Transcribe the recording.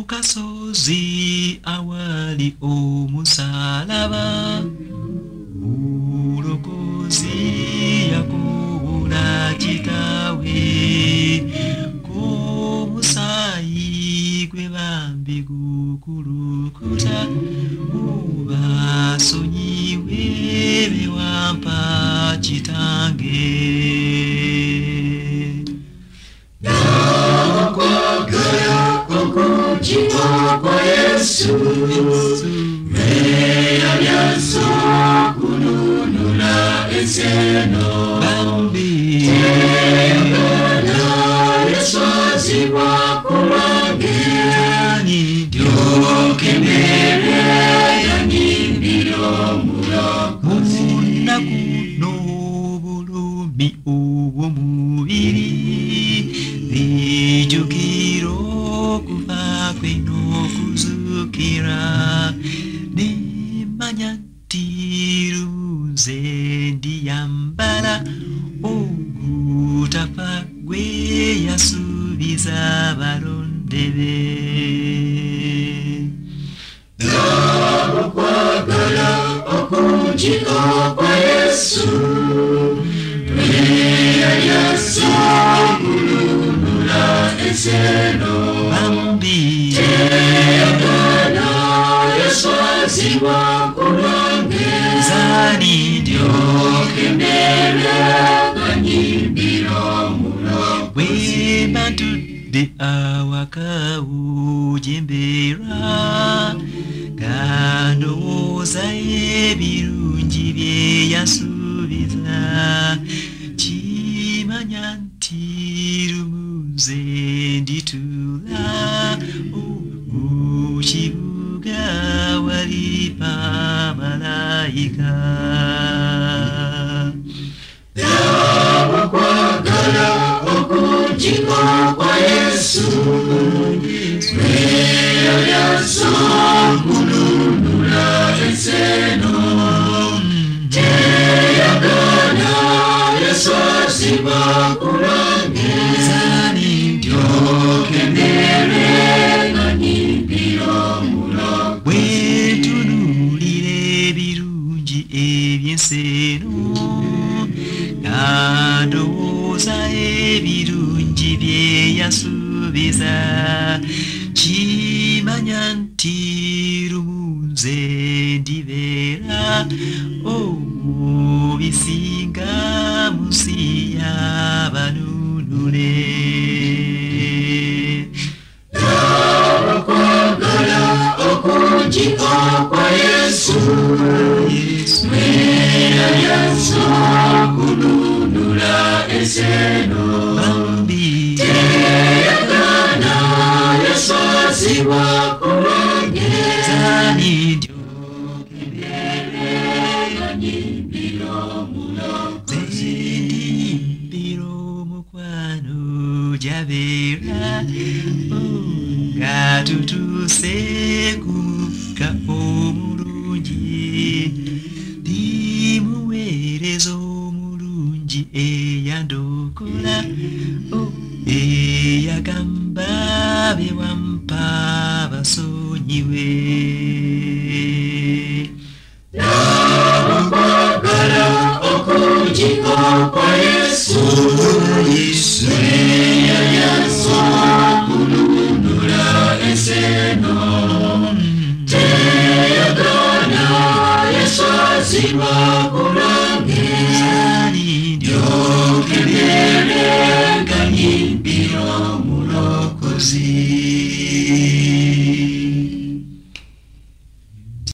kasozi awali omusalaba mulokozi yakola kitawe k'omusaayi gwe bambi gukulukuta obasonyiwe bewampa kitange. Nakwagala okujja kwa Yesu meyalyaso kununula enseno bambi Yesu azibwa ku lwange ndyoke mbere yanyimbira omulokozi. munaku n'obulumi obw'omubiri lijjukira okufa kwe n'okuzuukira nemanya nti luze ndiyambala ogutafa gwe yasuubiza abalonde be. Nakwagala okujja kwa Yesu meyalyaso kununula enseno bambi Yesu azibwa ku lwange zani ndyoke mbere yanyimbira omulokozi. bwe ntudde awaka ujemberwa ngandowooza ebirungi bye yasuubiza kimanya nti lumuze ndituula mu kibuga wali pamalayika. Nakwagala okujja kwa Yesu meyalyaso kununula enseno teyagana Yesu azibwa ku lwange ndyoke mbere yanyimbira omulokozi. bwe ntunuulira ebirungi eby'enseeno nga ndowooza ebirungi bye yasuubiza kimanya nti lumunze ndibeera omubisinga mu nsi y'abanunule. Nakwagala okujja kwa Yesu meyalyaso kununula enseno bambi teyagana Yesu azibwa ku lwange zani ndyoke mbere yanyimbira omulokozi. zendimbira omukwano jabeera nga tutuuse ku mukka omulungi ndimuweereza omulungi eyandokola eyagamba bewampa basonyiwe. Nakwagala okujja kwa Yesu meyalyaso kununula enseno teyagana Yesu azibwa ku lwange ndyoke mbere yanyimbira omulokozi.